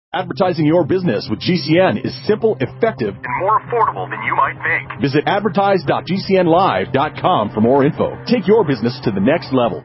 Advertising your business with GCN is simple, effective, and more affordable than you might think. Visit advertise.gcnlive.com for more info. Take your business to the next level.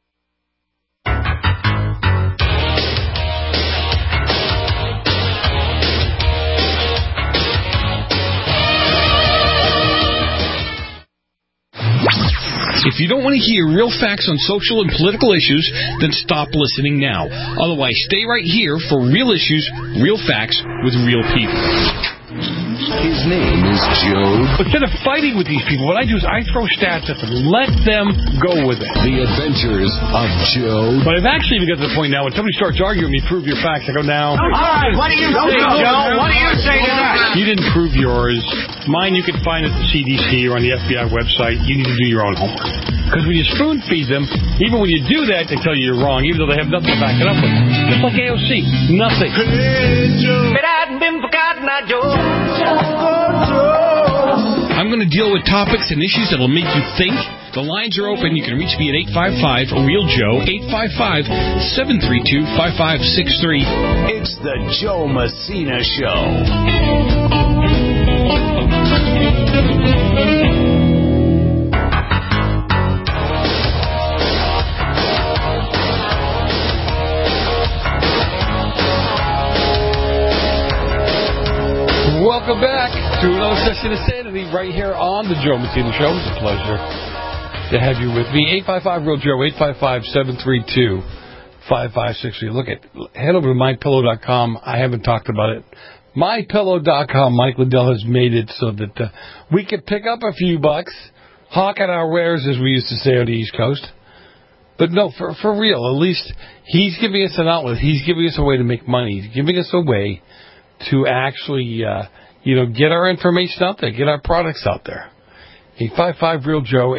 If you don't want to hear real facts on social and political issues, then stop listening now. Otherwise, stay right here for real issues, real facts, with real people. His name is Joe. Instead of fighting with these people, what I do is I throw stats at them. Let them go with it. The Adventures of Joe. But I've actually even got to the point now when somebody starts arguing with me, prove your facts. I go, now. All right, what do you say, Joe? What do you say to that? You didn't prove yours. Mine you can find at the CDC or on the FBI website. You need to do your own homework. Because when you spoon feed them, even when you do that, they tell you you're wrong, even though they have nothing to back it up with. Just like AOC. Nothing. Hey, Joe. But I hadn't been forgotten, now, Joe. I'm going to deal with topics and issues that will make you think. The lines are open. You can reach me at 855-REAL-JOE, 855-732-5563. It's the Joe Messina Show. Welcome back to another session of Sanity right here on the Joe Messina Show. It's a pleasure to have you with me. 855-REAL-JOE, 855-732-5563. Look, head over to MyPillow.com. I haven't talked about it. MyPillow.com. Mike Lindell has made it so that we can pick up a few bucks, hawking our wares, as we used to say on the East Coast. But no, for real, at least he's giving us an outlet. He's giving us a way to make money. He's giving us a way to actually, get our information out there, get our products out there. 855-REAL-JOE,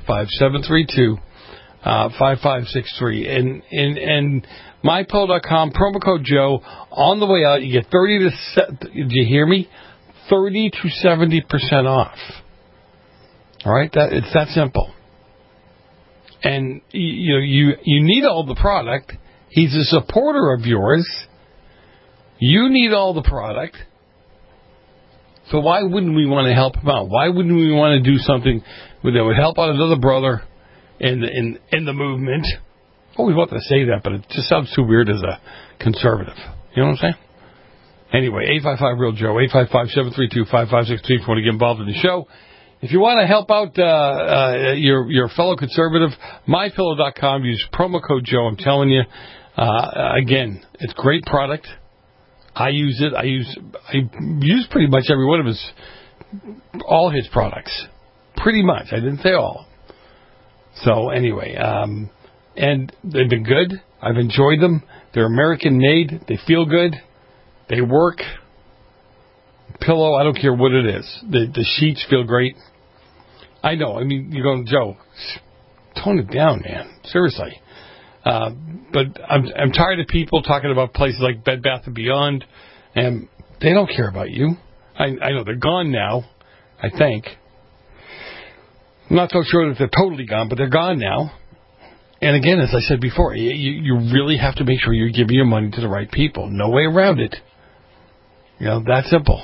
855-732-5563. And MyPillow.com, promo code Joe. On the way out, you get did you hear me? 30 to 70% off. All right? It's that simple. And, you need all the product. He's a supporter of yours. You need all the product. So why wouldn't we want to help him out? Why wouldn't we want to do something that would help out another brother in the movement? I always wanted to say that, but it just sounds too weird as a conservative. You know what I'm saying? Anyway, 855-REAL-JOE, 855-732-5563 if you want to get involved in the show. If you want to help out your fellow conservative, MyPillow.com, use promo code Joe. I'm telling you, again, it's great product. I use it. I use pretty much every one of all his products. Pretty much. I didn't say all. So anyway, and they've been good. I've enjoyed them. They're American made. They feel good. They work. Pillow, I don't care what it is. The sheets feel great. I know. I mean, you're going, Joe, tone it down, man. Seriously. But I'm tired of people talking about places like Bed Bath & Beyond, and they don't care about you. I know they're gone now, I think. I'm not so sure that they're totally gone, but they're gone now. And again, as I said before, you really have to make sure you're giving your money to the right people. No way around it. That simple.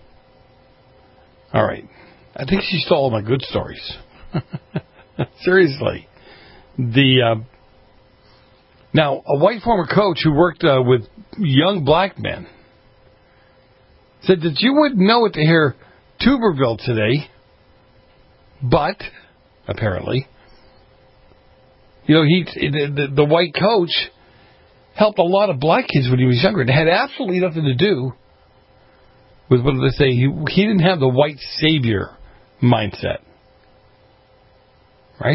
All right. I think she stole all my good stories. Seriously. Now, a white former coach who worked with young black men said that you wouldn't know it to hear Tuberville today, but apparently, the white coach helped a lot of black kids when he was younger. It had absolutely nothing to do with what they say. He didn't have the white savior mindset, right?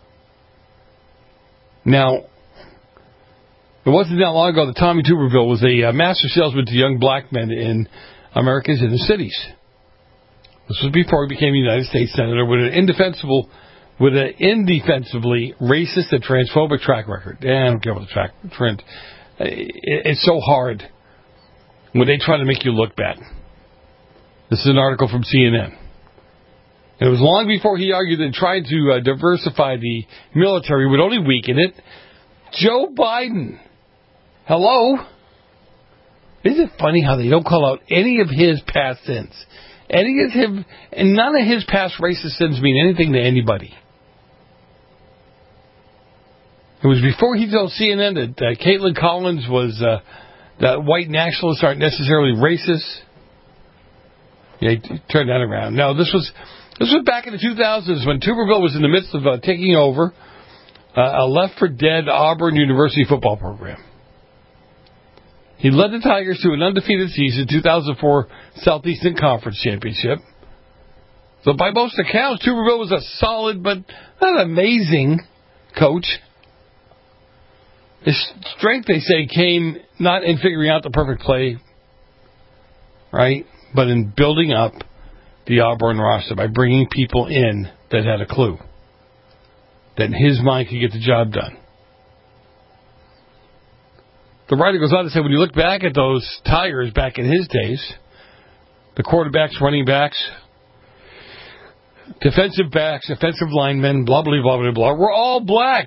Now, it wasn't that long ago that Tommy Tuberville was a master salesman to young black men in America's inner cities. This was before he became a United States Senator with an indefensibly racist and transphobic track record. I don't care about the trend. It's so hard when they try to make you look bad. This is an article from CNN. It was long before he argued that trying to diversify the military would only weaken it. Joe Biden. Hello? Isn't it funny how they don't call out any of his past sins? And none of his past racist sins mean anything to anybody. It was before he told CNN that Caitlin Collins was that white nationalists aren't necessarily racist. Yeah, he turned that around. No, this was back in the 2000s when Tuberville was in the midst of taking over a left-for-dead Auburn University football program. He led the Tigers to an undefeated season, 2004 Southeastern Conference Championship. So by most accounts, Tuberville was a solid but not amazing coach. His strength, they say, came not in figuring out the perfect play, right, but in building up the Auburn roster by bringing people in that had a clue, that in his mind could get the job done. The writer goes on to say, when you look back at those Tigers back in his days, the quarterbacks, running backs, defensive backs, offensive linemen, blah, blah, blah, blah, blah, were all black.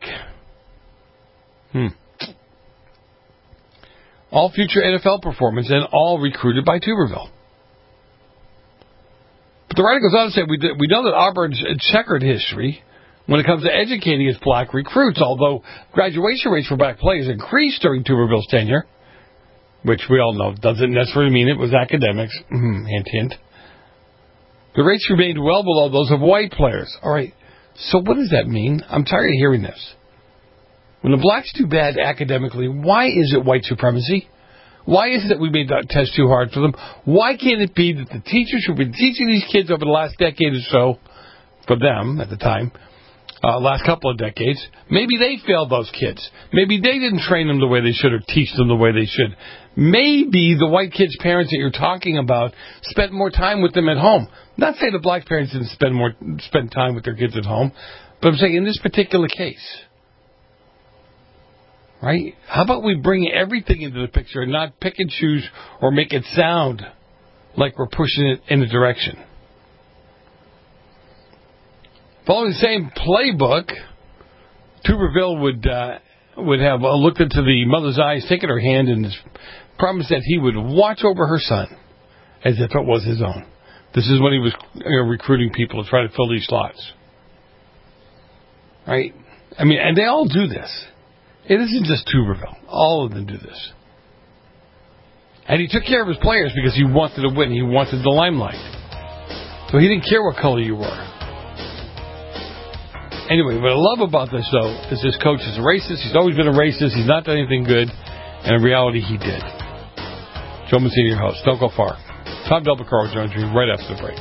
All future NFL performance and all recruited by Tuberville. But the writer goes on to say, we know that Auburn's checkered history when it comes to educating its black recruits, although graduation rates for black players increased during Tuberville's tenure, which we all know doesn't necessarily mean it was academics. Hint, hint. The rates remained well below those of white players. All right, so what does that mean? I'm tired of hearing this. When the blacks do bad academically, why is it white supremacy? Why is it that we made that test too hard for them? Why can't it be that the teachers who've been teaching these kids over the last decade or so, for them at the time, last couple of decades, maybe they failed those kids. Maybe they didn't train them the way they should or teach them the way they should. Maybe the white kids' parents that you're talking about spent more time with them at home. Not saying the black parents didn't spend time with their kids at home, but I'm saying in this particular case, right? How about we bring everything into the picture and not pick and choose or make it sound like we're pushing it in a direction? Following the same playbook, Tuberville would have looked into the mother's eyes, taken her hand, and promised that he would watch over her son as if it was his own. This is when he was recruiting people to try to fill these slots. Right? I mean, and they all do this. It isn't just Tuberville. All of them do this. And he took care of his players because he wanted to win. He wanted the limelight. So he didn't care what color you were. Anyway, what I love about this, though, is this coach is a racist. He's always been a racist. He's not done anything good. And in reality, he did. Joe Messina, your host. Don't go far. Tom Del Picaro joins me right after the break.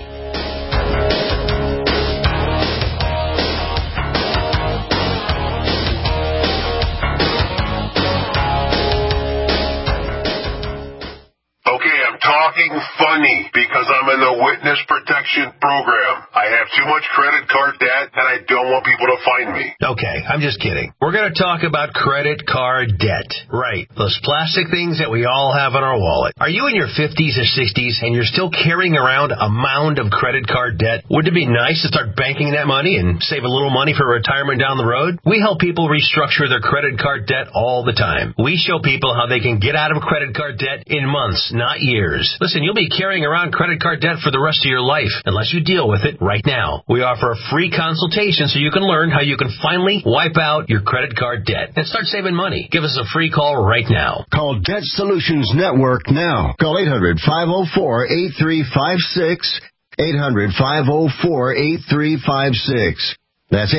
Talking funny because I'm in the witness protection program. I have too much credit card debt and I don't want people to find me. Okay, I'm just kidding. We're going to talk about credit card debt. Right, those plastic things that we all have in our wallet. Are you in your 50s or 60s and you're still carrying around a mound of credit card debt? Wouldn't it be nice to start banking that money and save a little money for retirement down the road? We help people restructure their credit card debt all the time. We show people how they can get out of credit card debt in months, not years. Listen, you'll be carrying around credit card debt for the rest of your life unless you deal with it right now. We offer a free consultation so you can learn how you can finally wipe out your credit card debt and start saving money. Give us a free call right now. Call Debt Solutions Network now. Call 800-504-8356. 800-504-8356. That's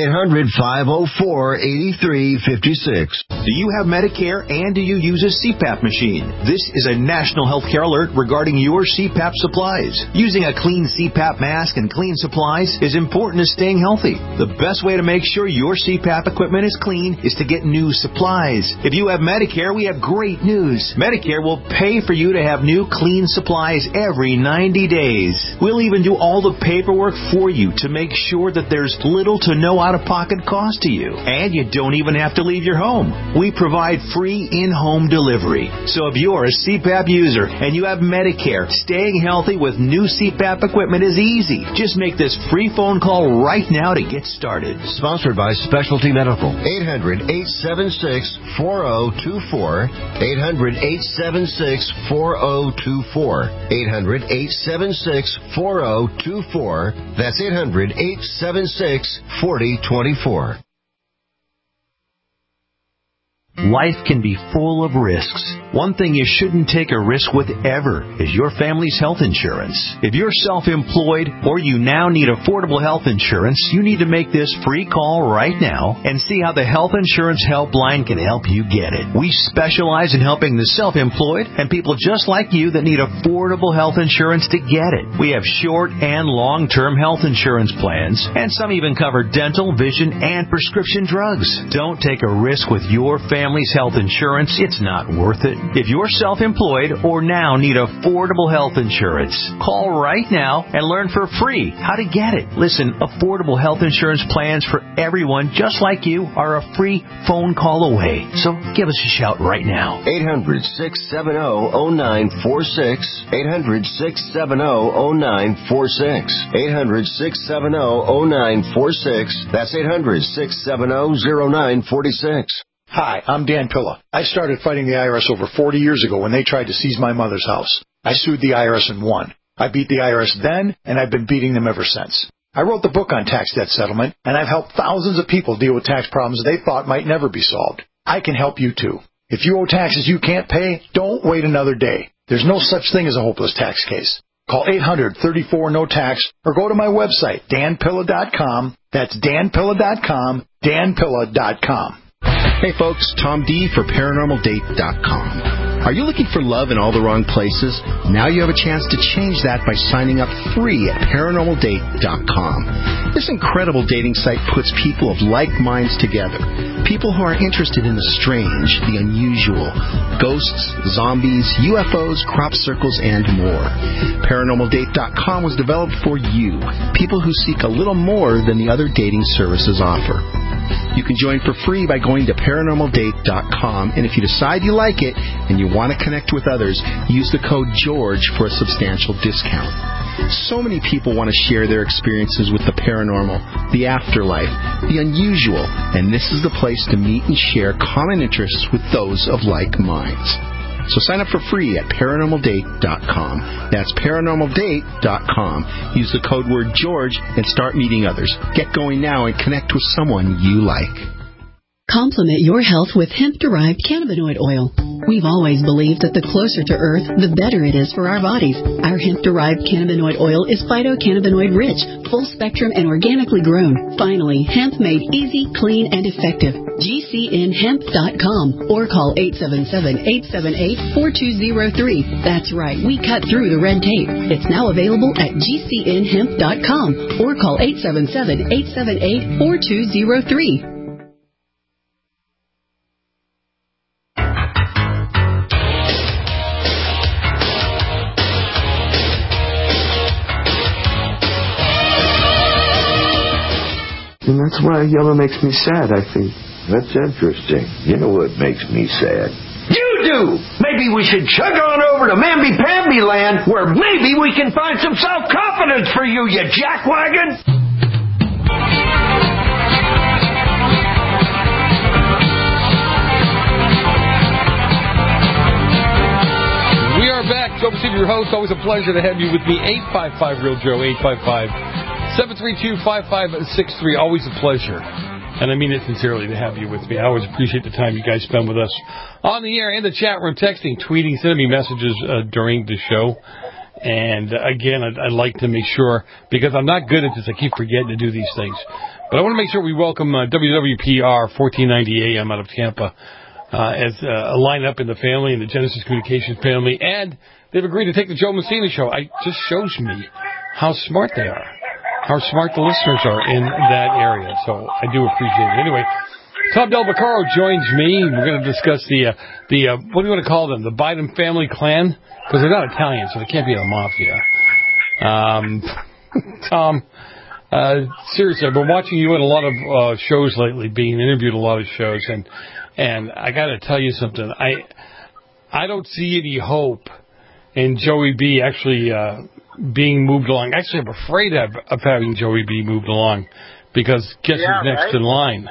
800-504-8356. Do you have Medicare and do you use a CPAP machine? This is a national healthcare alert regarding your CPAP supplies. Using a clean CPAP mask and clean supplies is important to staying healthy. The best way to make sure your CPAP equipment is clean is to get new supplies. If you have Medicare, we have great news. Medicare will pay for you to have new clean supplies every 90 days. We'll even do all the paperwork for you to make sure that there's little to no no out-of-pocket cost to you. And you don't even have to leave your home. We provide free in-home delivery. So if you're a CPAP user and you have Medicare, staying healthy with new CPAP equipment is easy. Just make this free phone call right now to get started. Sponsored by Specialty Medical. 800-876-4024. 800-876-4024. 800-876-4024. That's 800-876-4024. Life can be full of risks. One thing you shouldn't take a risk with ever is your family's health insurance. If you're self-employed or you now need affordable health insurance, you need to make this free call right now and see how the Health Insurance Helpline can help you get it. We specialize in helping the self-employed and people just like you that need affordable health insurance to get it. We have short and long-term health insurance plans, and some even cover dental, vision, and prescription drugs. Don't take a risk with your family's health insurance. It's not worth it. If you're self-employed or now need affordable health insurance, call right now and learn for free how to get it. Listen, affordable health insurance plans for everyone just like you are a free phone call away. So give us a shout right now. 800-670-0946. 800-670-0946. 800-670-0946. That's 800-670-0946. Hi, I'm Dan Pilla. I started fighting the IRS over 40 years ago when they tried to seize my mother's house. I sued the IRS and won. I beat the IRS then, and I've been beating them ever since. I wrote the book on tax debt settlement, and I've helped thousands of people deal with tax problems they thought might never be solved. I can help you too. If you owe taxes you can't pay, don't wait another day. There's no such thing as a hopeless tax case. Call 800-34-NO-TAX or go to my website, danpilla.com. That's danpilla.com, danpilla.com. Hey folks, Tom D for ParanormalDate.com. Are you looking for love in all the wrong places? Now you have a chance to change that by signing up free at ParanormalDate.com. This incredible dating site puts people of like minds together. People who are interested in the strange, the unusual, ghosts, zombies, UFOs, crop circles, and more. ParanormalDate.com was developed for you, people who seek a little more than the other dating services offer. You can join for free by going to ParanormalDate.com, and if you decide you like it and you want to connect with others, use the code GEORGE for a substantial discount. So many people want to share their experiences with the paranormal, the afterlife, the unusual, and this is the place to meet and share common interests with those of like minds. So sign up for free at ParanormalDate.com. That's ParanormalDate.com. Use the code word George and start meeting others. Get going now and connect with someone you like. Complement your health with hemp-derived cannabinoid oil. We've always believed that the closer to Earth, the better it is for our bodies. Our hemp-derived cannabinoid oil is phytocannabinoid-rich, full-spectrum, and organically grown. Finally, hemp made easy, clean, and effective. GCNhemp.com or call 877-878-4203. That's right, we cut through the red tape. It's now available at GCNhemp.com or call 877-878-4203. And that's why yellow makes me sad, I think. That's interesting. You know what makes me sad? You do! Maybe we should chug on over to Mamby-Pamby land, where maybe we can find some self-confidence for you, you jackwagon! We are back. Joe Messina, your host. Always a pleasure to have you with me. 855-REAL-JOE, 855-732-5563. Always a pleasure. And I mean it sincerely to have you with me. I always appreciate the time you guys spend with us on the air, in the chat room, texting, tweeting, sending me messages during the show. And again, I'd like to make sure, because I'm not good at this, I keep forgetting to do these things. But I want to make sure we welcome WWPR 1490 AM out of Tampa as a lineup in the family, in the Genesis Communications family. And they've agreed to take the Joe Messina show. It just shows me how smart they are, how smart the listeners are in that area. So I do appreciate it. Anyway, Tom Del Beccaro joins me. We're going to discuss the what do you want to call them? The Biden family clan? Because they're not Italian, so they can't be a mafia. Tom, Seriously, I've been watching you in a lot of shows lately, being interviewed in a lot of shows, and I got to tell you something. I don't see any hope in Joey B actually being moved along. Actually, I'm afraid of having Joey B moved along, because guess who's next in line?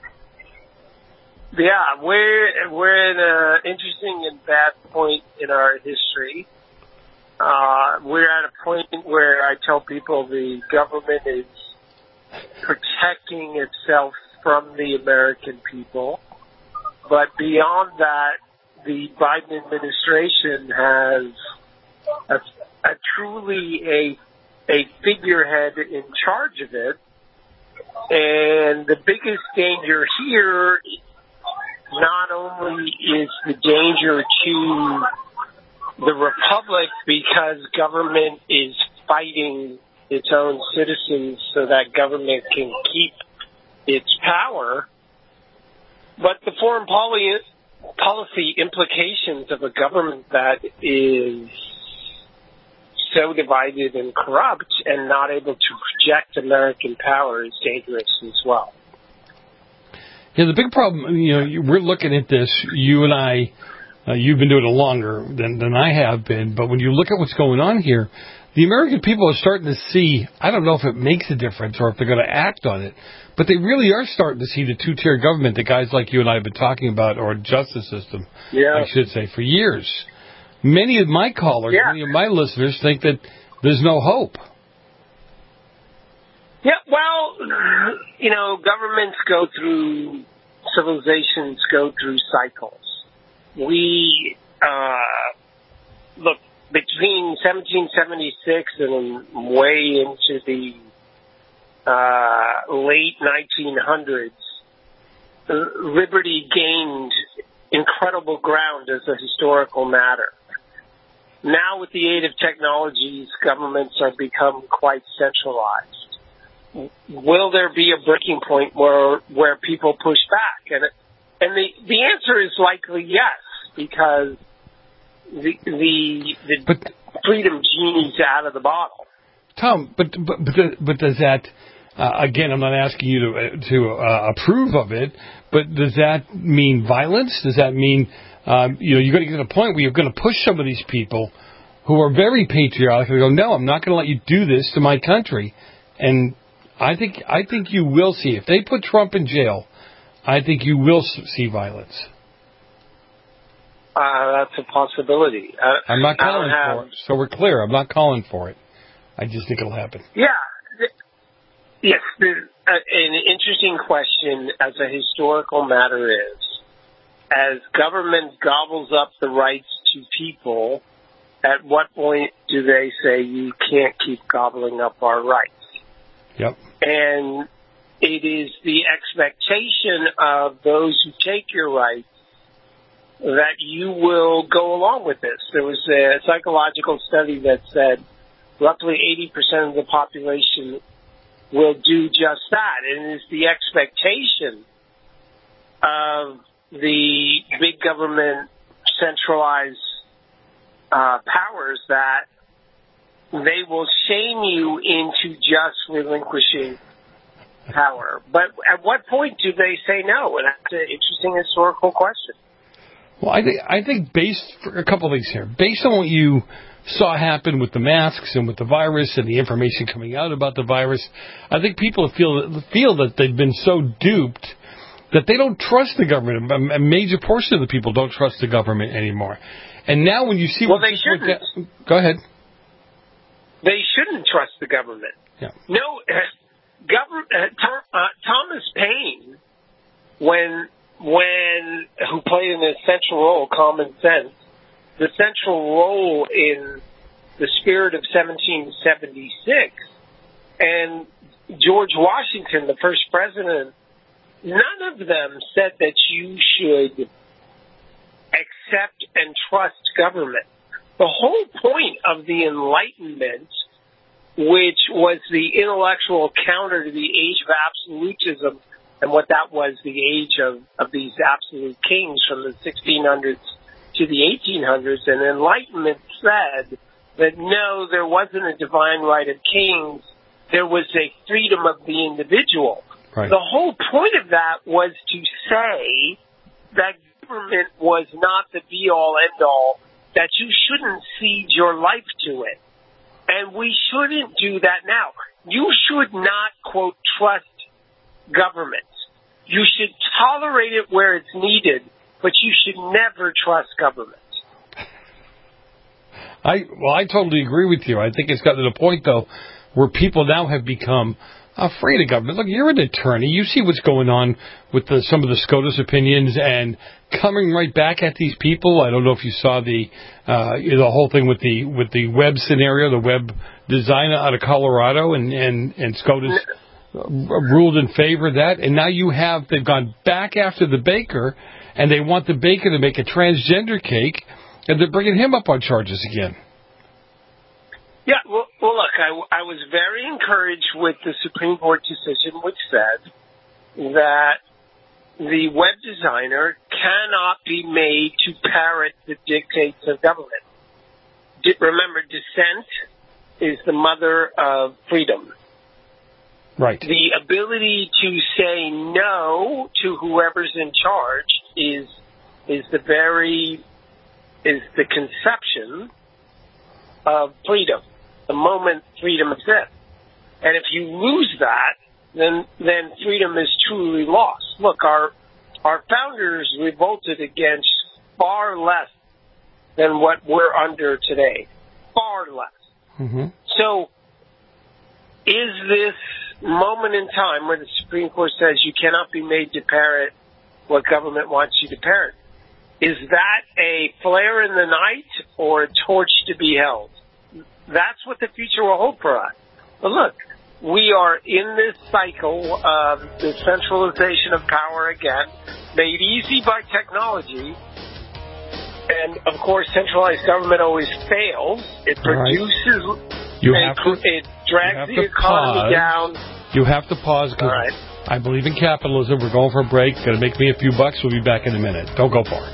Yeah, we're at an interesting and bad point in our history. We're at a point where I tell people the government is protecting itself from the American people. But beyond that, the Biden administration has a truly a figurehead in charge of it. And the biggest danger here not only is the danger to the republic because government is fighting its own citizens so that government can keep its power, but the foreign policy implications of a government that is so divided and corrupt and not able to project American power is dangerous as well. Yeah, the big problem, we're looking at this, you and I, you've been doing it longer than I have been, but when you look at what's going on here, the American people are starting to see, I don't know if it makes a difference or if they're going to act on it, but they really are starting to see the two-tier government that guys like you and I have been talking about, or justice system, I should say, for years. Many of my callers, many of my listeners think that there's no hope. Yeah, well, governments go through, civilizations go through cycles. We, look, between 1776 and way into the late 1900s, liberty gained incredible ground as a historical matter. Now, with the aid of technologies, governments have become quite centralized. Will there be a breaking point where people push back? And the answer is likely yes, because the freedom genie's out of the bottle. Tom, but does that? Again, I'm not asking you to approve of it, but does that mean violence? Does that mean you're going to get to a point where you're going to push some of these people who are very patriotic and go, no, I'm not going to let you do this to my country? And I think you will see, if they put Trump in jail, I think you will see violence. That's a possibility. I'm not calling for it, so we're clear. I'm not calling for it. I just think it'll happen. Yeah. Yes, an interesting question as a historical matter is, as government gobbles up the rights to people, at what point do they say you can't keep gobbling up our rights? Yep. And it is the expectation of those who take your rights that you will go along with this. There was a psychological study that said roughly 80% of the population will do just that. And it is the expectation of the big government centralized powers that they will shame you into just relinquishing power. But at what point do they say no? And that's an interesting historical question. Well, I think a couple of things here. Based on what you saw happen with the masks and with the virus and the information coming out about the virus, I think people feel that they've been so duped that they don't trust the government. A major portion of the people don't trust the government anymore. And now when you see they shouldn't. Go ahead. They shouldn't trust the government. Yeah. No, Thomas Paine, who played an essential role, Common Sense, the central role in the spirit of 1776, and George Washington, the first president, none of them said that you should accept and trust government. The whole point of the Enlightenment, which was the intellectual counter to the age of absolutism, and what that was, the age of these absolute kings from the 1600s to the 1800s, and Enlightenment said that no, there wasn't a divine right of kings, there was a freedom of the individual. Right. The whole point of that was to say that government was not the be-all, end-all, that you shouldn't cede your life to it. And we shouldn't do that now. You should not, quote, trust government. You should tolerate it where it's needed, but you should never trust government. I totally agree with you. I think it's gotten to the point, though, where people now have become afraid of government. Look, you're an attorney. You see what's going on with some of the SCOTUS opinions and coming right back at these people. I don't know if you saw the whole thing with the web scenario, the web designer out of Colorado, and SCOTUS ruled in favor of that. And now they've gone back after the baker, and they want the baker to make a transgender cake, and they're bringing him up on charges again. Yeah, well, look, I was very encouraged with the Supreme Court decision, which said that the web designer cannot be made to parrot the dictates of government. Remember, dissent is the mother of freedom. Right. The ability to say no to whoever's in charge is the conception of freedom. The moment freedom exists. And if you lose that, then freedom is truly lost. Look, our founders revolted against far less than what we're under today. Far less. Mm-hmm. So is this moment in time where the Supreme Court says you cannot be made to parrot what government wants you to parrot, is that a flare in the night or a torch to be held? That's what the future will hold for us. But look, we are in this cycle of the centralization of power again, made easy by technology. And, of course, centralized government always fails. It produces, it drags the economy down. You have to pause because I believe in capitalism. We're going for a break. Going to make me a few bucks. We'll be back in a minute. Don't go far.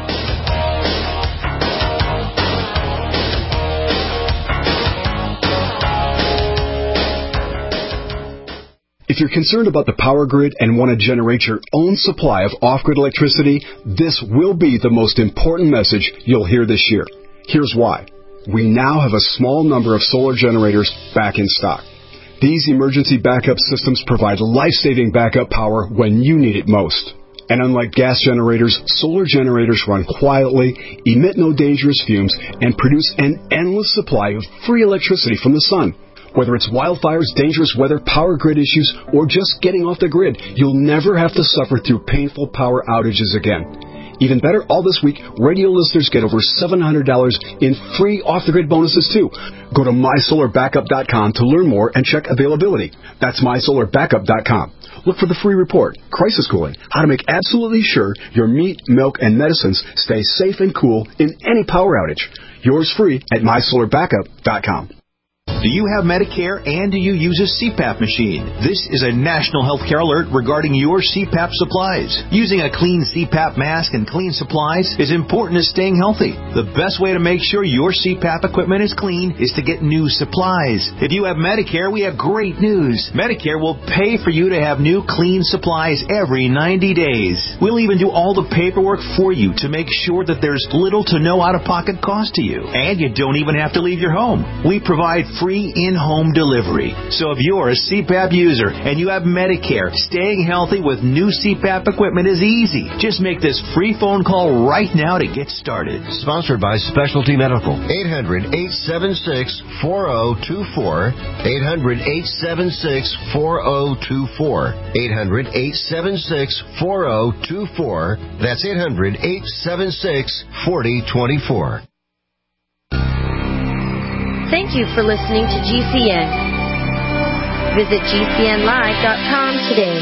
If you're concerned about the power grid and want to generate your own supply of off-grid electricity, this will be the most important message you'll hear this year. Here's why. We now have a small number of solar generators back in stock. These emergency backup systems provide life-saving backup power when you need it most. And unlike gas generators, solar generators run quietly, emit no dangerous fumes, and produce an endless supply of free electricity from the sun. Whether it's wildfires, dangerous weather, power grid issues, or just getting off the grid, you'll never have to suffer through painful power outages again. Even better, all this week, radio listeners get over $700 in free off-the-grid bonuses, too. Go to mysolarbackup.com to learn more and check availability. That's mysolarbackup.com. Look for the free report, Crisis Cooling, how to make absolutely sure your meat, milk, and medicines stay safe and cool in any power outage. Yours free at mysolarbackup.com. Do you have Medicare and do you use a CPAP machine? This is a national healthcare alert regarding your CPAP supplies. Using a clean CPAP mask and clean supplies is important to staying healthy. The best way to make sure your CPAP equipment is clean is to get new supplies. If you have Medicare, we have great news. Medicare will pay for you to have new clean supplies every 90 days. We'll even do all the paperwork for you to make sure that there's little to no out-of-pocket cost to you. And you don't even have to leave your home. We provide free in-home delivery. So if you're a CPAP user and you have Medicare, staying healthy with new CPAP equipment is easy. Just make this free phone call right now to get started. Sponsored by Specialty Medical. 800-876-4024. 800-876-4024. 800-876-4024. That's 800-876-4024. Thank you for listening to GCN. Visit GCNlive.com today.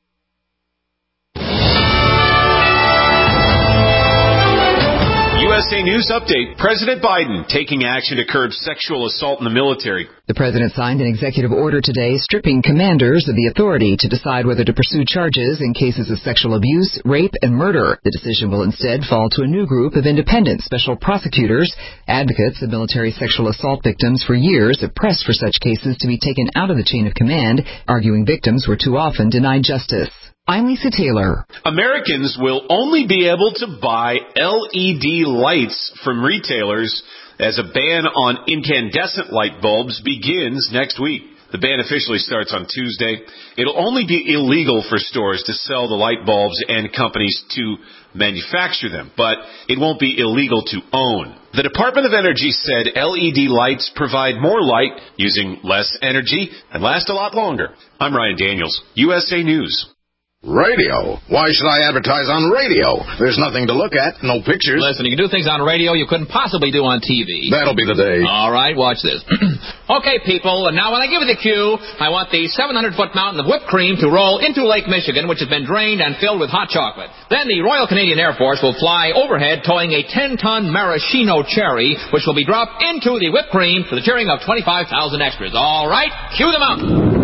U.S. USA News Update. President Biden taking action to curb sexual assault in the military. The president signed an executive order today stripping commanders of the authority to decide whether to pursue charges in cases of sexual abuse, rape, and murder. The decision will instead fall to a new group of independent special prosecutors. Advocates of military sexual assault victims for years have pressed for such cases to be taken out of the chain of command, arguing victims were too often denied justice. I'm Lisa Taylor. Americans will only be able to buy LED lights from retailers as a ban on incandescent light bulbs begins next week. The ban officially starts on Tuesday. It'll only be illegal for stores to sell the light bulbs and companies to manufacture them, but it won't be illegal to own. The Department of Energy said LED lights provide more light using less energy and last a lot longer. I'm Ryan Daniels, USA News. Radio? Why should I advertise on radio? There's nothing to look at, no pictures. Listen, you can do things on radio you couldn't possibly do on TV. That'll be the day. All right, watch this. Okay, people, and now when I give you the cue, I want the 700-foot mountain of whipped cream to roll into Lake Michigan, which has been drained and filled with hot chocolate. Then the Royal Canadian Air Force will fly overhead towing a 10-ton maraschino cherry, which will be dropped into the whipped cream to the cheering of 25,000 extras. All right, cue the mountain.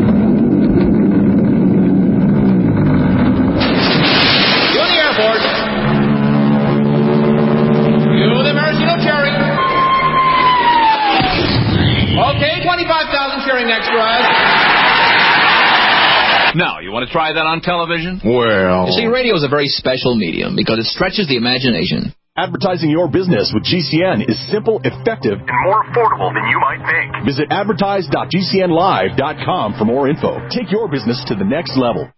Okay, 25,000 cheering extras. Now, you want to try that on television? Well... You see, radio is a very special medium because it stretches the imagination. Advertising your business with GCN is simple, effective, and more affordable than you might think. Visit advertise.gcnlive.com for more info. Take your business to the next level.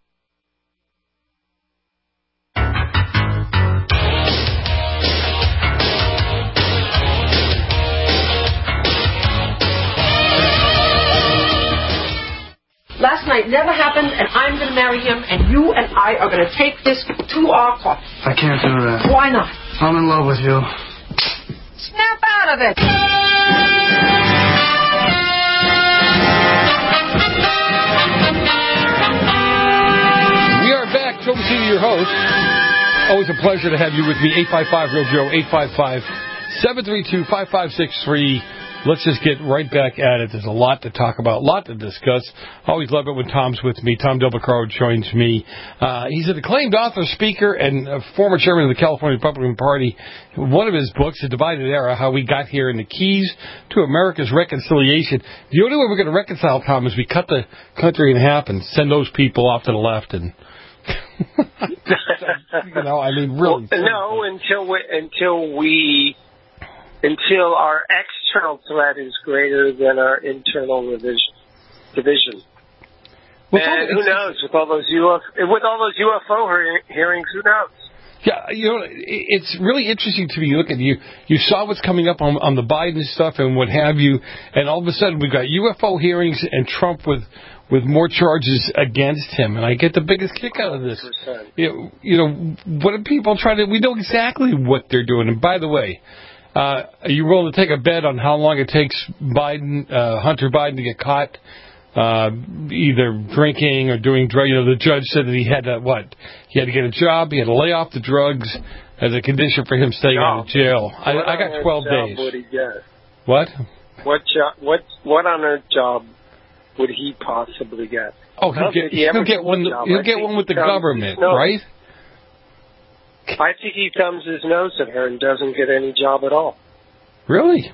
Last night never happened, and I'm going to marry him, and you and I are going to take this to our court. I can't do that. Why not? I'm in love with you. Snap out of it! We are back. Joe Messina, your host. Always a pleasure to have you with me. 855-REAL-JOE, 855-732-5563. Let's just get right back at it. There's a lot to talk about, a lot to discuss. Always love it when Tom's with me. Tom Del Beccaro joins me. He's an acclaimed author, speaker, and a former chairman of the California Republican Party. One of his books, The Divided Era, How We Got Here and the Keys to America's Reconciliation. The only way we're going to reconcile, Tom, is we cut the country in half and send those people off to the left. And you know, I mean, really. Well, no, until our external threat is greater than our internal division. Well, and who knows, with all those UFO hearings, who knows? Yeah, you know, it's really interesting to me. Look at you. You saw what's coming up on the Biden stuff and what have you, and all of a sudden we've got UFO hearings and Trump with more charges against him, and I get the biggest kick out of this. You know, what are people trying to? We know exactly what they're doing. And by the way, are you willing to take a bet on how long it takes Hunter Biden to get caught, either drinking or doing drugs? You know, the judge said that he had to He had to get a job. He had to lay off the drugs as a condition for him staying out of jail. I got 12 days. Would he get? What? What on earth job would he possibly get? Oh, he'll get one with the government, right? I think he thumbs his nose at her and doesn't get any job at all. Really?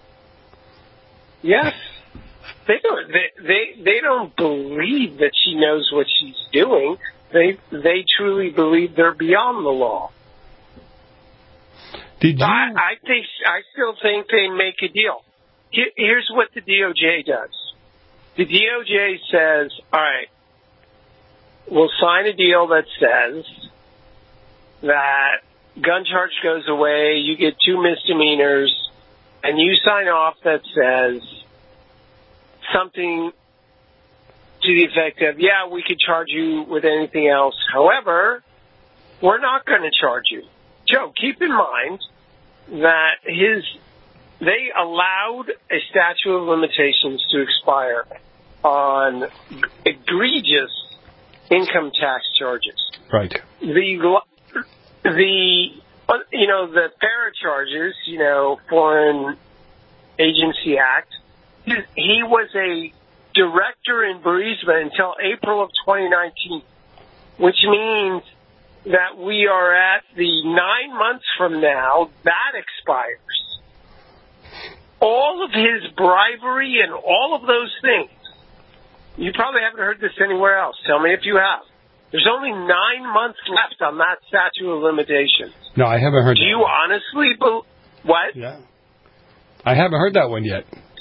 Yes. They don't believe that she knows what she's doing. They truly believe they're beyond the law. Did you? I still think they make a deal. Here's what the DOJ does. The DOJ says, all right, we'll sign a deal that says that gun charge goes away, you get 2 misdemeanors, and you sign off that says something to the effect of, yeah, we could charge you with anything else. However, we're not going to charge you. Joe, keep in mind that they allowed a statute of limitations to expire on egregious income tax charges. Right. The the FARA charges, Foreign Agency Act, he was a director in Burisma until April of 2019, which means that we are at the 9 months from now, that expires. All of his bribery and all of those things, you probably haven't heard this anywhere else. Tell me if you have. There's only 9 months left on that statute of limitations. No, I haven't heard that. Do you honestly what? Yeah. I haven't heard that one yet.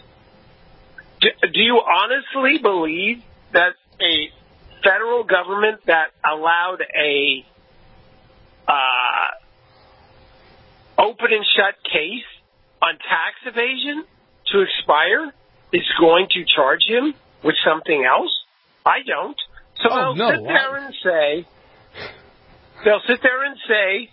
Do you honestly believe that a federal government that allowed a open and shut case on tax evasion to expire is going to charge him with something else? I don't. So they'll sit there and say,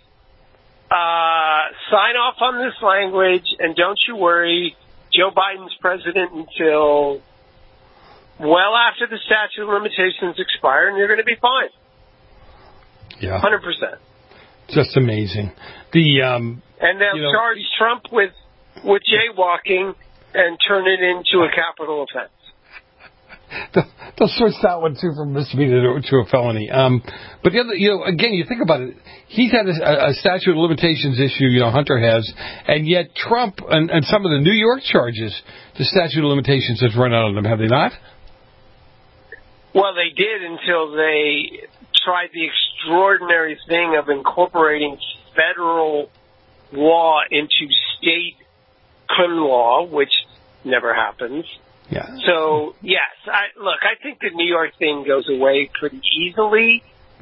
sign off on this language, and don't you worry, Joe Biden's president until well after the statute of limitations expire, and you're going to be fine. Yeah. 100%. Just amazing. And they'll charge Trump with jaywalking and turn it into a capital offense. They'll switch that one, too, from misdemeanor to a felony. But the other, again, you think about it. He's had a statute of limitations issue, Hunter has, and yet Trump and some of the New York charges, the statute of limitations has run out on them, have they not? Well, they did until they tried the extraordinary thing of incorporating federal law into state criminal law, which never happens. Yeah. So, yes, I think the New York thing goes away pretty easily.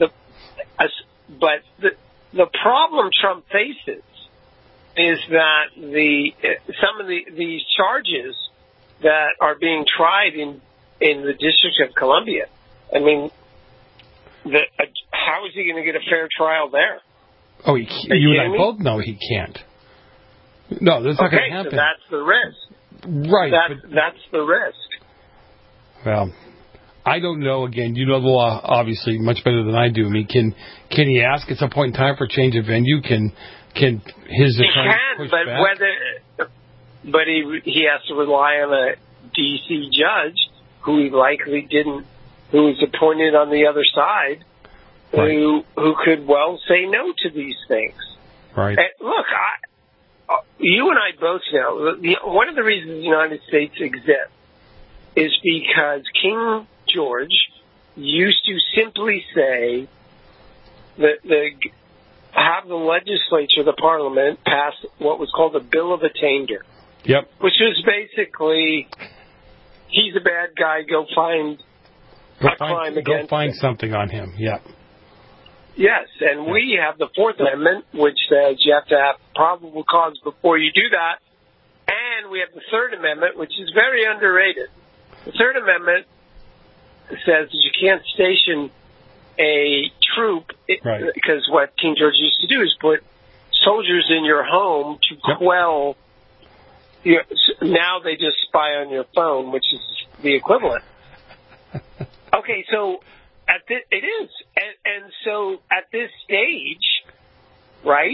But the problem Trump faces is that some of these charges that are being tried in the District of Columbia, I mean, how is he going to get a fair trial there? Oh, you and I both know he can't. No, that's not going to happen. So that's the risk. Right. That's the risk. Well, I don't know. Again, you know the law obviously much better than I do. I mean, can he ask at some point in time for change of venue? Can his attorney push back? But he has to rely on a D.C. judge who he likely didn't, who was appointed on the other side, right, who could well say no to these things. Right. And look, you and I both know one of the reasons the United States exists is because King George used to simply say that have the legislature, the parliament, pass what was called the Bill of Attainder. Yep. Which was basically, he's a bad guy, go find crime against him. Go find something on him, yep. Yes, and we have the Fourth Amendment, which says you have to have probable cause before you do that. And we have the Third Amendment, which is very underrated. The Third Amendment says that you can't station a troop, because what King George used to do is put soldiers in your home to quell. Now they just spy on your phone, which is the equivalent. Okay, so it is, and so at this stage, right?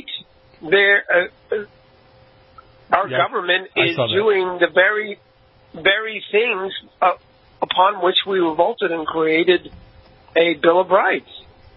Our government is doing the very things upon which we revolted and created a Bill of Rights.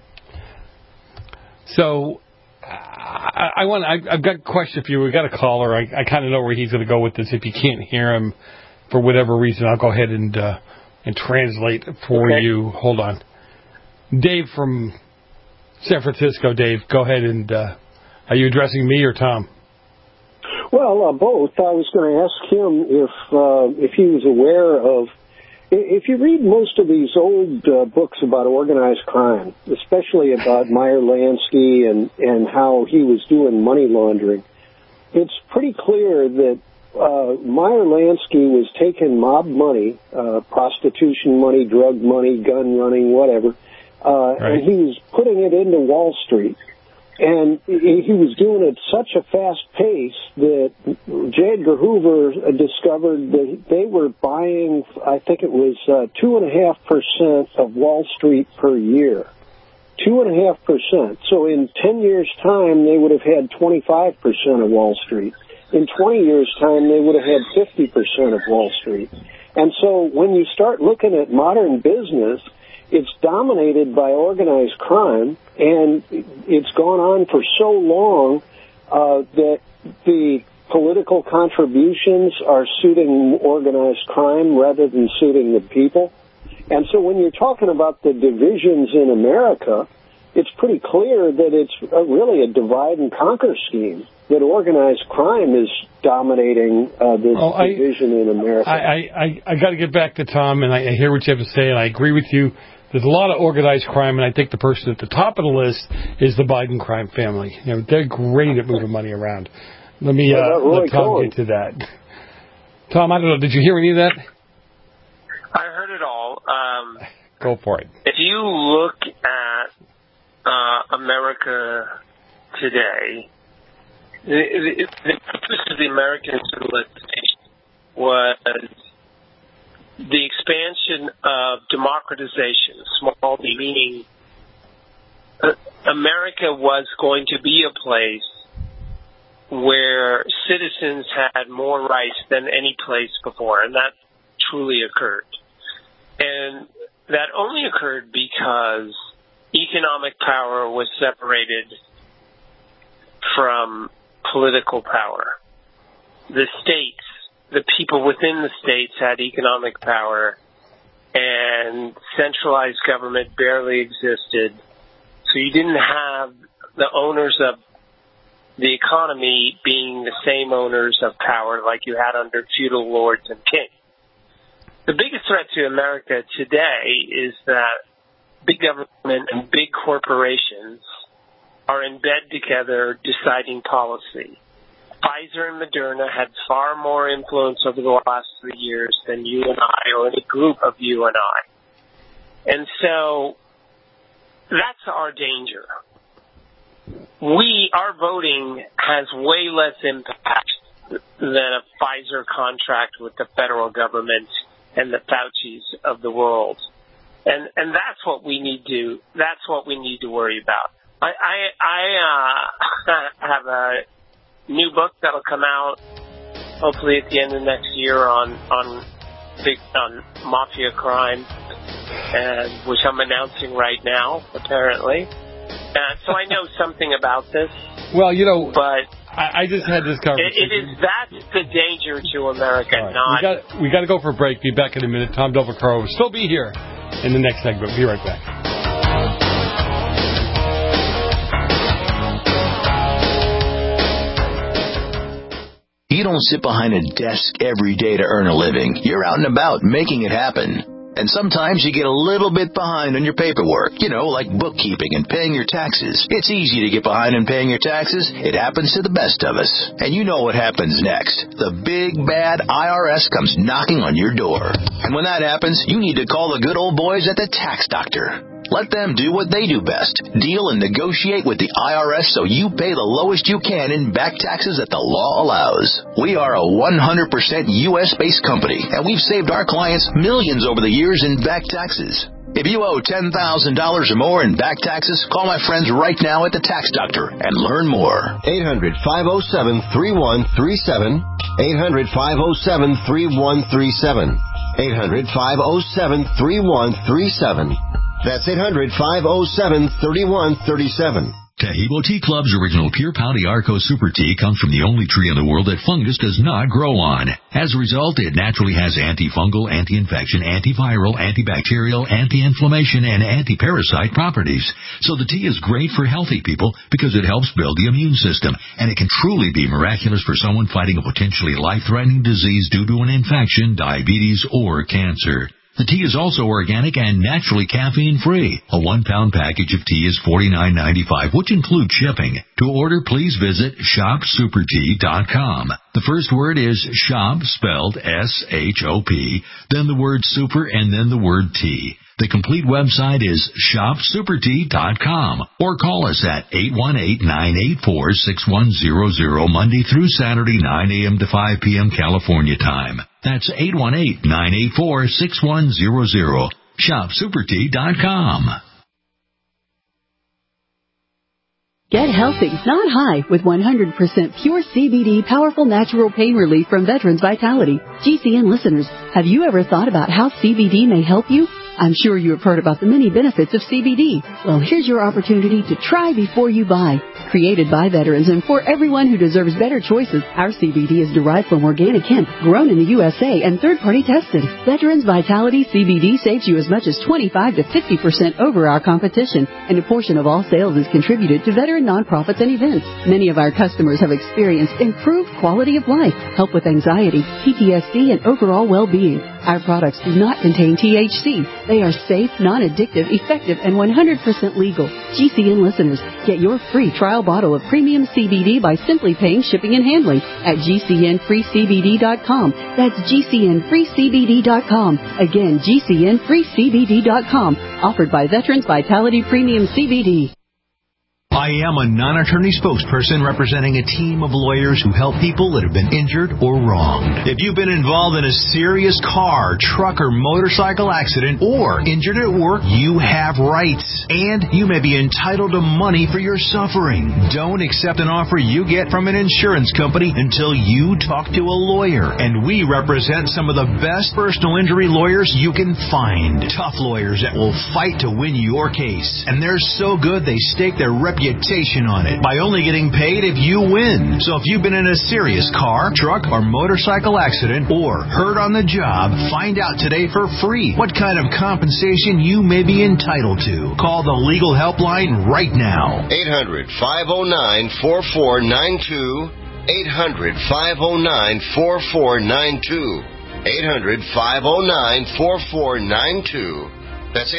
So, I've got a question for you. We've got a caller. I kind of know where he's going to go with this. If you can't hear him for whatever reason, I'll go ahead and translate for you. Hold on. Dave from San Francisco. Dave, go ahead and are you addressing me or Tom? Well, both. I was going to ask him if he was aware of. If you read most of these old books about organized crime, especially about Meyer Lansky and how he was doing money laundering, it's pretty clear that Meyer Lansky was taking mob money, prostitution money, drug money, gun running, whatever, and he was putting it into Wall Street. And he was doing it at such a fast pace that J. Edgar Hoover discovered that they were buying, I think it was 2.5% of Wall Street per year. 2.5%. So in 10 years' time, they would have had 25% of Wall Street. In 20 years' time, they would have had 50% of Wall Street. And so when you start looking at modern business, it's dominated by organized crime, and it's gone on for so long that the political contributions are suiting organized crime rather than suiting the people. And so when you're talking about the divisions in America, it's pretty clear that it's really a divide and conquer scheme, that organized crime is dominating this division in America. I got to get back to Tom, and I hear what you have to say, and I agree with you. There's a lot of organized crime, and I think the person at the top of the list is the Biden crime family. You know, they're great at moving money around. Let me let Tom get to that. Tom, I don't know, did you hear any of that? I heard it all. Go for it. If you look at America today, the purpose of the American civilization was the expansion of democratization, small d, meaning America was going to be a place where citizens had more rights than any place before, and that truly occurred. And that only occurred because economic power was separated from political power. The states, the people within the states had economic power, and centralized government barely existed. So you didn't have the owners of the economy being the same owners of power like you had under feudal lords and kings. The biggest threat to America today is that big government and big corporations are in bed together deciding policy. Pfizer and Moderna had far more influence over the last 3 years than you and I, or any group of you and I. And so that's our danger. Our voting has way less impact than a Pfizer contract with the federal government and the Faucis of the world. And that's what we need to worry about. I have a new book that'll come out hopefully at the end of next year on mafia crime, and which I'm announcing right now, apparently. So I know something about this. Well, you know, but I just had this conversation. That's the danger to America. Right. We got to go for a break. Be back in a minute. Tom Delvecro will still be here in the next segment. Be right back. You don't sit behind a desk every day to earn a living. You're out and about making it happen. And sometimes you get a little bit behind on your paperwork, like bookkeeping and paying your taxes. It's easy to get behind on paying your taxes. It happens to the best of us. And you know what happens next. The big, bad IRS comes knocking on your door. And when that happens, you need to call the good old boys at the Tax Doctor. Let them do what they do best. Deal and negotiate with the IRS so you pay the lowest you can in back taxes that the law allows. We are a 100% U.S.-based company, and we've saved our clients millions over the years in back taxes. If you owe $10,000 or more in back taxes, call my friends right now at the Tax Doctor and learn more. 800-507-3137. 800-507-3137. 800-507-3137. That's 800-507-3137. Taheebo Tea Club's original Pure Pau d'Arco Super Tea comes from the only tree in the world that fungus does not grow on. As a result, it naturally has antifungal, anti-infection, antiviral, antibacterial, anti-inflammation, and anti-parasite properties. So the tea is great for healthy people because it helps build the immune system, and it can truly be miraculous for someone fighting a potentially life-threatening disease due to an infection, diabetes, or cancer. The tea is also organic and naturally caffeine-free. A 1-pound package of tea is $49.95, which includes shipping. To order, please visit shopsupertea.com. The first word is shop, spelled S-H-O-P, then the word super, and then the word tea. The complete website is shopsupertea.com, or call us at 818-984-6100 Monday through Saturday, 9 a.m. to 5 p.m. California time. That's 818-984-6100. Shopsupertea.com. Get healthy, not high, with 100% pure CBD powerful natural pain relief from Veterans Vitality. GCN listeners, have you ever thought about how CBD may help you? I'm sure you have heard about the many benefits of CBD. Well, here's your opportunity to try before you buy. Created by veterans and for everyone who deserves better choices, our CBD is derived from organic hemp, grown in the USA and third-party tested. Veterans Vitality CBD saves you as much as 25 to 50% over our competition, and a portion of all sales is contributed to veteran nonprofits and events. Many of our customers have experienced improved quality of life, help with anxiety, PTSD, and overall well-being. Our products do not contain THC. They are safe, non-addictive, effective, and 100% legal. GCN listeners, get your free trial bottle of premium CBD by simply paying shipping and handling at GCNFreeCBD.com. That's GCNFreeCBD.com. Again, GCNFreeCBD.com. Offered by Veterans Vitality Premium CBD. I am a non-attorney spokesperson representing a team of lawyers who help people that have been injured or wronged. If you've been involved in a serious car, truck, or motorcycle accident or injured at work, you have rights, and you may be entitled to money for your suffering. Don't accept an offer you get from an insurance company until you talk to a lawyer, and we represent some of the best personal injury lawyers you can find. Tough lawyers that will fight to win your case, and they're so good they stake their reputation on it by only getting paid if you win. So if you've been in a serious car, truck, or motorcycle accident or hurt on the job, find out today for free what kind of compensation you may be entitled to. Call the legal helpline right now. 800-509-4492. 800-509-4492. 800-509-4492. That's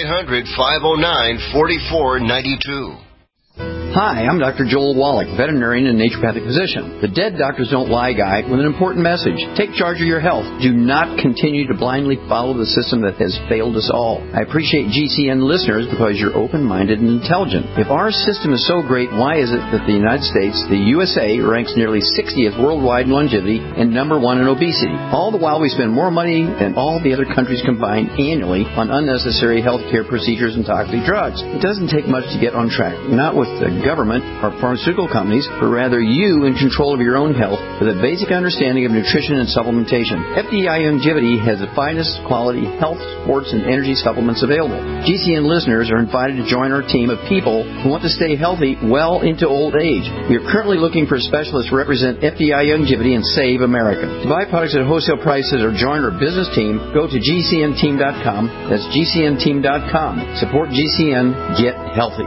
800-509-4492. Hi, I'm Dr. Joel Wallach, veterinarian and naturopathic physician. The Dead Doctors Don't Lie guy with an important message. Take charge of your health. Do not continue to blindly follow the system that has failed us all. I appreciate GCN listeners because you're open-minded and intelligent. If our system is so great, why is it that the United States, the USA, ranks nearly 60th worldwide in longevity and number 1 in obesity? All the while we spend more money than all the other countries combined annually on unnecessary health care procedures and toxic drugs. It doesn't take much to get on track. Not with the government or pharmaceutical companies, but rather you in control of your own health with a basic understanding of nutrition and supplementation. FDI Longevity has the finest quality health, sports, and energy supplements available. GCN listeners are invited to join our team of people who want to stay healthy well into old age. We are currently looking for specialists to represent FDI Longevity and Save America. To buy products at wholesale prices or join our business team, go to GCNteam.com. That's GCNteam.com. Support GCN. Get healthy.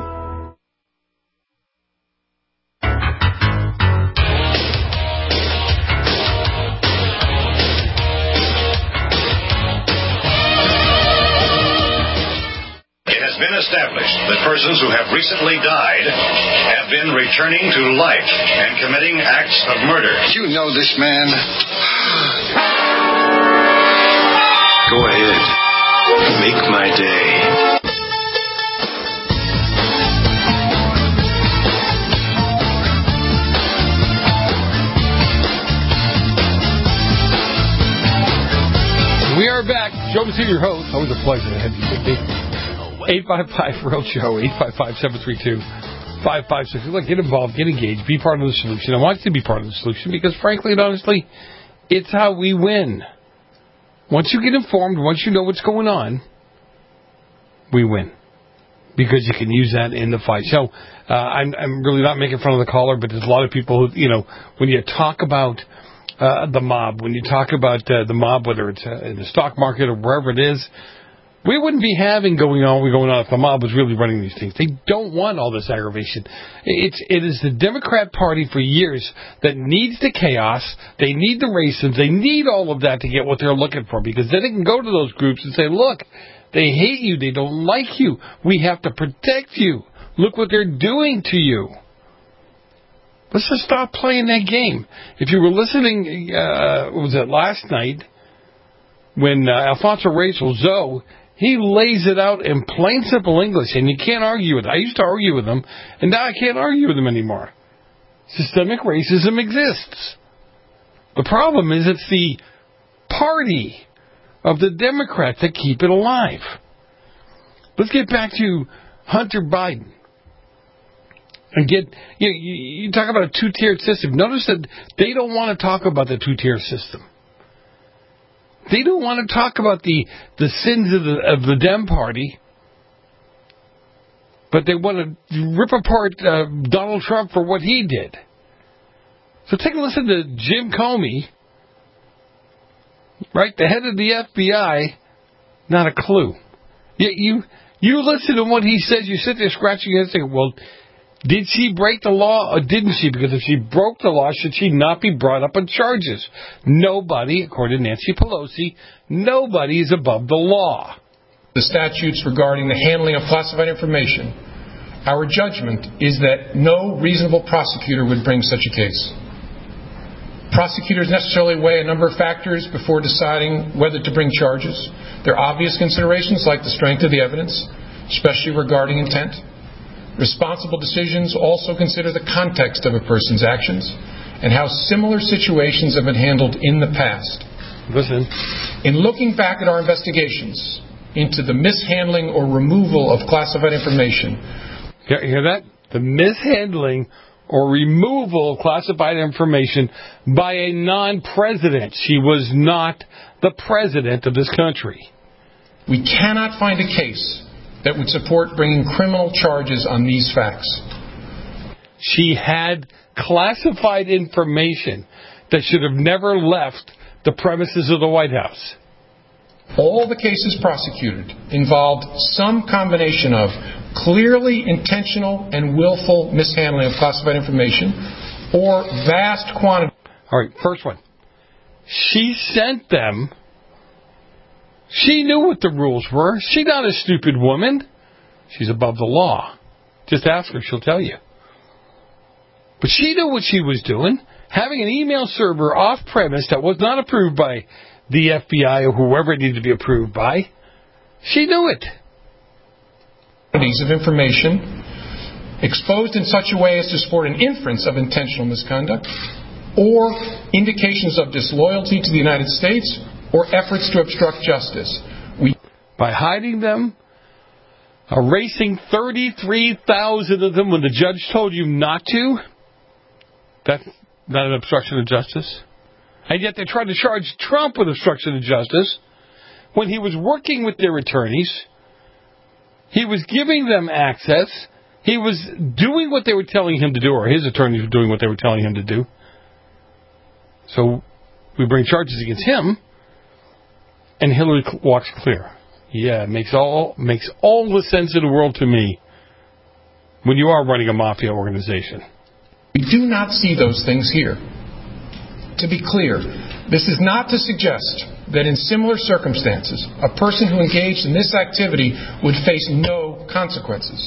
Established that persons who have recently died have been returning to life and committing acts of murder. You know this man. Go ahead. Make my day. We are back. Joe Messina, your host. Always a pleasure to have you with me. 855-REAL-SHOW, 855-732-5560. Look, get involved, get engaged, be part of the solution. I want you to be part of the solution because, frankly and honestly, it's how we win. Once you get informed, once you know what's going on, we win. Because you can use that in the fight. So, I'm really not making fun of the caller, but there's a lot of people who, when you talk about the mob, when you talk about the mob, whether it's in the stock market or wherever it is, we wouldn't be having going on if the mob was really running these things. They don't want all this aggravation. It is the Democrat Party for years that needs the chaos. They need the racism. They need all of that to get what they're looking for, because then they can go to those groups and say, look, they hate you. They don't like you. We have to protect you. Look what they're doing to you. Let's just stop playing that game. If you were listening, was it last night, when Alfonso Reyes Zoe, he lays it out in plain, simple English, and you can't argue with it. I used to argue with him, and now I can't argue with him anymore. Systemic racism exists. The problem is it's the party of the Democrats that keep it alive. Let's get back to Hunter Biden. And you talk about a two-tiered system. Notice that they don't want to talk about the two-tier system. They don't want to talk about the sins of the Dem Party, but they want to rip apart Donald Trump for what he did. So take a listen to Jim Comey, right, the head of the FBI, not a clue. You listen to what he says, you sit there scratching your head and say, well, did she break the law or didn't she? Because if she broke the law, should she not be brought up on charges? Nobody, according to Nancy Pelosi, nobody is above the law. The statutes regarding the handling of classified information, our judgment is that no reasonable prosecutor would bring such a case. Prosecutors necessarily weigh a number of factors before deciding whether to bring charges. There are obvious considerations like the strength of the evidence, especially regarding intent. Responsible decisions also consider the context of a person's actions and how similar situations have been handled in the past. Listen. In looking back at our investigations into the mishandling or removal of classified information. You hear that? The mishandling or removal of classified information by a non-president. She was not the president of this country. We cannot find a case that would support bringing criminal charges on these facts. She had classified information that should have never left the premises of the White House. All the cases prosecuted involved some combination of clearly intentional and willful mishandling of classified information or vast quantity. All right, first one. She sent them. She knew what the rules were. She's not a stupid woman. She's above the law. Just ask her, she'll tell you. But she knew what she was doing. Having an email server off-premise that was not approved by the FBI or whoever it needed to be approved by, she knew it. Of information exposed in such a way as to support an inference of intentional misconduct or indications of disloyalty to the United States or efforts to obstruct justice. By hiding them, erasing 33,000 of them when the judge told you not to, that's not an obstruction of justice. And yet they tried to charge Trump with obstruction of justice when he was working with their attorneys. He was giving them access. He was doing what they were telling him to do, or his attorneys were doing what they were telling him to do. So we bring charges against him, and Hillary walks clear. Yeah, it makes all the sense in the world to me when you are running a mafia organization. We do not see those things here. To be clear, this is not to suggest that in similar circumstances, a person who engaged in this activity would face no consequences.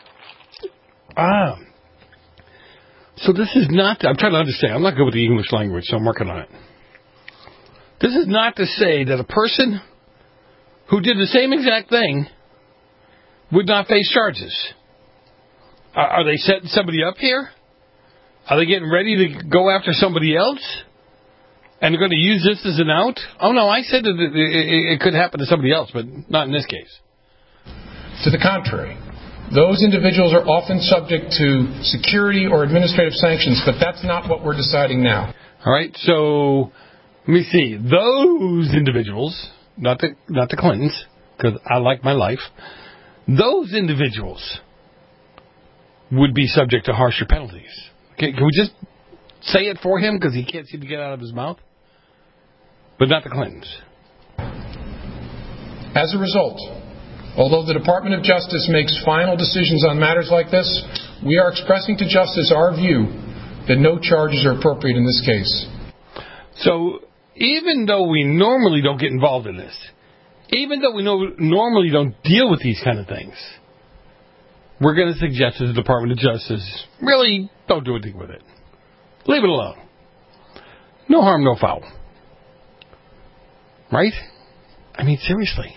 So this is not, I'm trying to understand, I'm not good with the English language, so I'm working on it. This is not to say that a person who did the same exact thing would not face charges. Are they setting somebody up here? Are they getting ready to go after somebody else? And they're going to use this as an out? Oh, no, I said that it could happen to somebody else, but not in this case. To the contrary, those individuals are often subject to security or administrative sanctions, but that's not what we're deciding now. All right, so let me see. Those individuals, not the Clintons, because I like my life, those individuals would be subject to harsher penalties. Okay, can we just say it for him because he can't seem to get it out of his mouth? But not the Clintons. As a result, although the Department of Justice makes final decisions on matters like this, we are expressing to Justice our view that no charges are appropriate in this case. So, even though we normally don't get involved in this, even though we normally don't deal with these kind of things, we're going to suggest to the Department of Justice, really, don't do anything with it. Leave it alone. No harm, no foul. Right? I mean, seriously.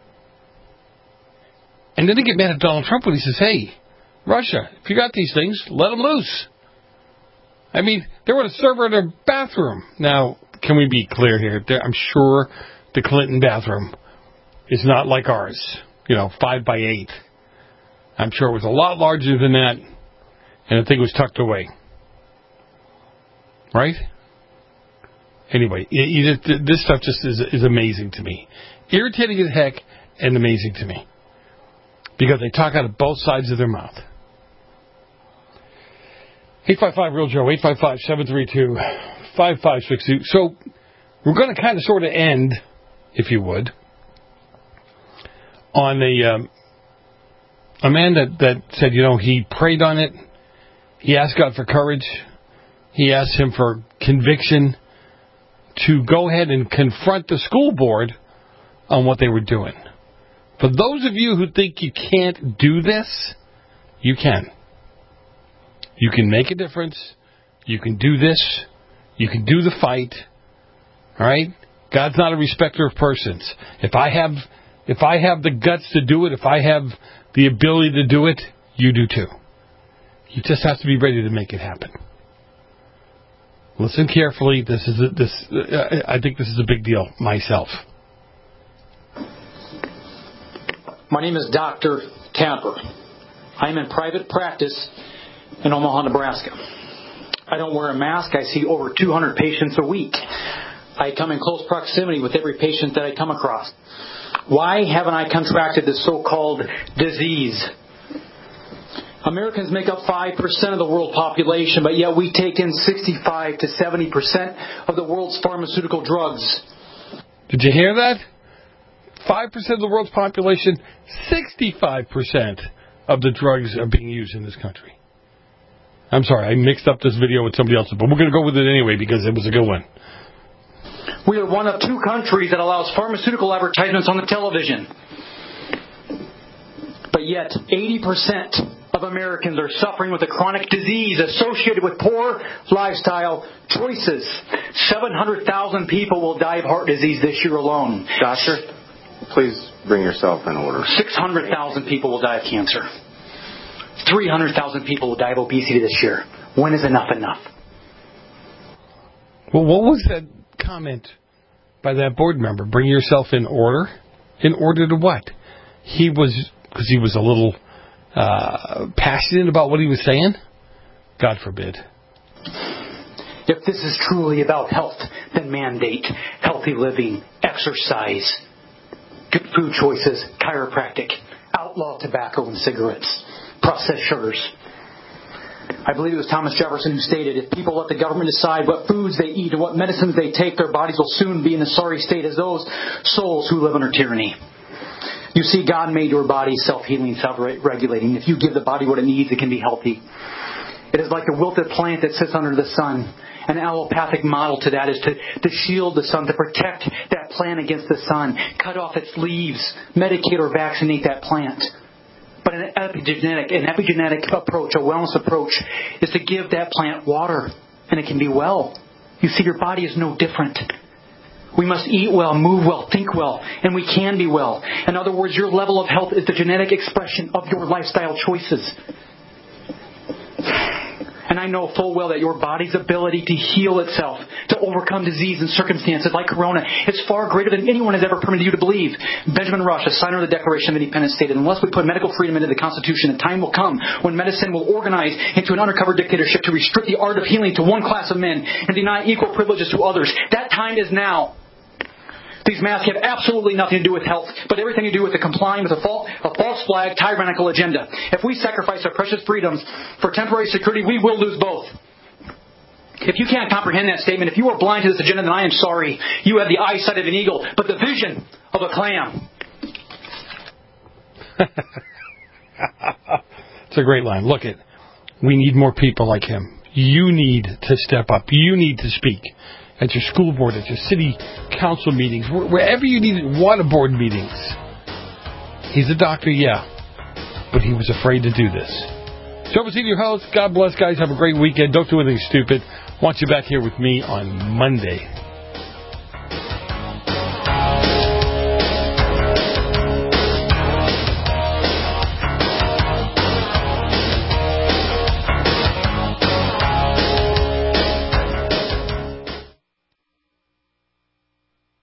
And then they get mad at Donald Trump when he says, hey, Russia, if you got these things, let them loose. I mean, they were a server in their bathroom. Now, can we be clear here? I'm sure the Clinton bathroom is not like ours. 5 by 8. I'm sure it was a lot larger than that. and the thing was tucked away. Right? Anyway, this stuff just is amazing to me. Irritating as heck and amazing to me. Because they talk out of both sides of their mouth. 855-REAL-JOE, 855-732-5562. So, we're going to kind of sort of end, if you would, on a man that said, he prayed on it. He asked God for courage. He asked him for conviction to go ahead and confront the school board on what they were doing. For those of you who think you can't do this, you can. You can make a difference. You can do this. You can do the fight. All right? God's not a respecter of persons. If I have the guts to do it, if I have the ability to do it, you do too. You just have to be ready to make it happen. Listen carefully. I think this is a big deal myself. My name is Dr. Tapper. I am in private practice in Omaha, Nebraska. I don't wear a mask. I see over 200 patients a week. I come in close proximity with every patient that I come across. Why haven't I contracted this so-called disease? Americans make up 5% of the world population, but yet we take in 65 to 70% of the world's pharmaceutical drugs. Did you hear that? 5% of the world's population, 65% of the drugs are being used in this country. I'm sorry, I mixed up this video with somebody else, but we're going to go with it anyway because it was a good one. We are one of 2 countries that allows pharmaceutical advertisements on the television. But yet, 80% of Americans are suffering with a chronic disease associated with poor lifestyle choices. 700,000 people will die of heart disease this year alone. Doctor, please bring yourself in order. 600,000 people will die of cancer. 300,000 people will die of obesity this year. When is enough enough? Well, what was that comment by that board member? Bring yourself in order? In order to what? Because he was a little passionate about what he was saying? God forbid. If this is truly about health, then mandate healthy living, exercise, good food choices, chiropractic, outlaw tobacco and cigarettes, processed sugars. I believe it was Thomas Jefferson who stated, if people let the government decide what foods they eat and what medicines they take, their bodies will soon be in the sorry state as those souls who live under tyranny. You see, God made your body self-healing, self-regulating. If you give the body what it needs, it can be healthy. It is like a wilted plant that sits under the sun. An allopathic model to that is to shield the sun, to protect that plant against the sun, cut off its leaves, medicate or vaccinate that plant. But an epigenetic approach, a wellness approach, is to give that plant water, and it can be well. You see, your body is no different. We must eat well, move well, think well, and we can be well. In other words, your level of health is the genetic expression of your lifestyle choices. And I know full well that your body's ability to heal itself, to overcome disease and circumstances like corona, is far greater than anyone has ever permitted you to believe. Benjamin Rush, a signer of the Declaration of Independence, stated, unless we put medical freedom into the Constitution, a time will come when medicine will organize into an undercover dictatorship to restrict the art of healing to one class of men and deny equal privileges to others. That time is now. These masks have absolutely nothing to do with health, but everything to do with the complying with a false flag, tyrannical agenda. If we sacrifice our precious freedoms for temporary security, we will lose both. If you can't comprehend that statement, if you are blind to this agenda, then I am sorry. You have the eyesight of an eagle, but the vision of a clam. It's a great line. Look it. We need more people like him. You need to step up. You need to speak. At your school board, at your city council meetings, wherever you need water board meetings. He's a doctor, yeah, but he was afraid to do this. Joe Vasini, your host. God bless, guys. Have a great weekend. Don't do anything stupid. Want you back here with me on Monday.